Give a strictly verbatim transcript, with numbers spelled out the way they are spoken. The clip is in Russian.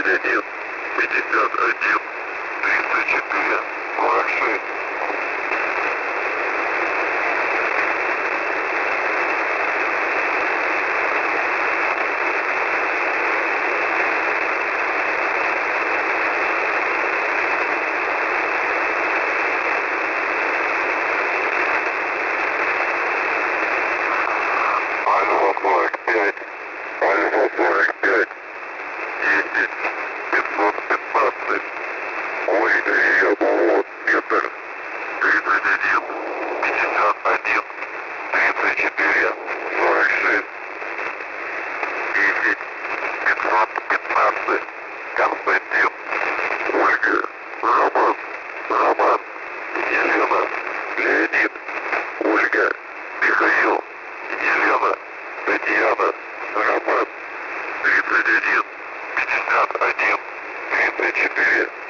один, пятьдесят один, тридцать четыре, сорок шесть. Альфа сорок пять, Альфа сорок пять, десять, пятьсот пятнадцать, Ой, вот метр, тридцать один, пятьдесят один, тридцать четыре, сорок шесть, десять, пятьсот пятнадцать, Константин, Ольга, Роман, Роман, Елена, Леонид, Ольга, Михаил, Елена, Татьяна, Роман, тридцать один, пятьдесят один, тридцать четыре.